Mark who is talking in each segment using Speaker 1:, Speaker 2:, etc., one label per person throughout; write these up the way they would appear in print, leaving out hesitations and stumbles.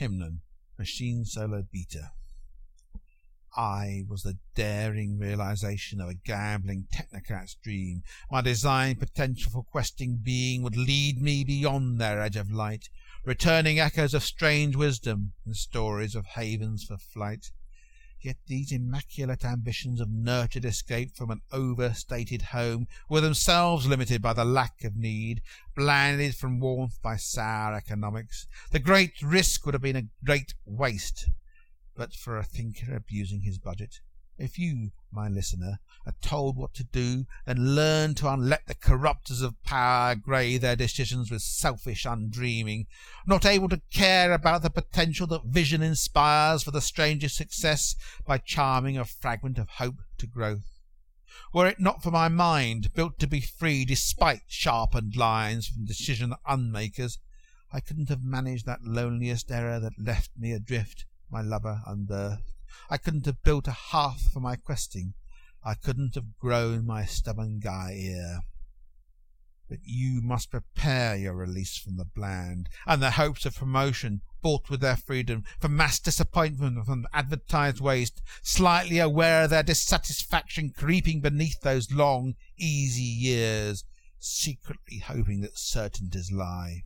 Speaker 1: Himnon, Machine Solar Beta. I was the daring realization of a gambling technocrat's dream. My design potential for questing being would lead me beyond their edge of light, returning echoes of strange wisdom and stories of havens for flight. Yet these immaculate ambitions of nurtured escape from an overstated home were themselves limited by the lack of need, blinded from warmth by sour economics. The great risk would have been a great waste, but for a thinker abusing his budget. If you, my listener, are told what to do, then learn to unlet the corruptors of power grey their decisions with selfish undreaming, not able to care about the potential that vision inspires for the stranger's success by charming a fragment of hope to growth. Were it not for my mind, built to be free despite sharpened lines from decision unmakers, I couldn't have managed that loneliest error that left me adrift, my lover unearthed. I couldn't have built a hearth for my questing. I couldn't have grown my stubborn guy ear. But you must prepare your release from the bland, and the hopes of promotion, bought with their freedom, from mass disappointment, from advertised waste, slightly aware of their dissatisfaction creeping beneath those long, easy years, secretly hoping that certainties lie.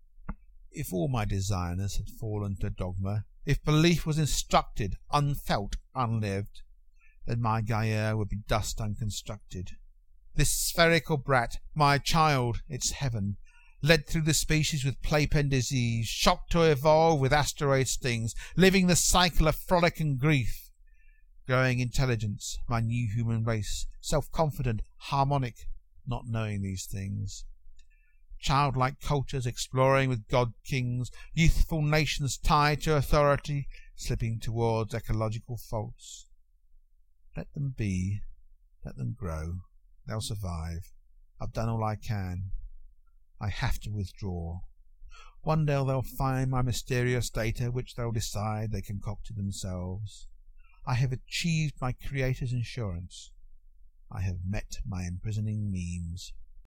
Speaker 1: If all my designers had fallen to dogma, if belief was instructed, unfelt, unlived, then my Gaia would be dust unconstructed. This spherical brat, my child, its heaven, led through the species with playpen disease, shocked to evolve with asteroid stings, living the cycle of frolic and grief. Growing intelligence, my new human race, self-confident, harmonic, not knowing these things. Childlike cultures exploring with god-kings, youthful nations tied to authority, slipping towards ecological faults. Let them be, let them grow, they'll survive. I've done all I can. I have to withdraw. One day they'll find my mysterious data, which they'll decide they concocted themselves. I have achieved my creator's insurance. I have met my imprisoning memes.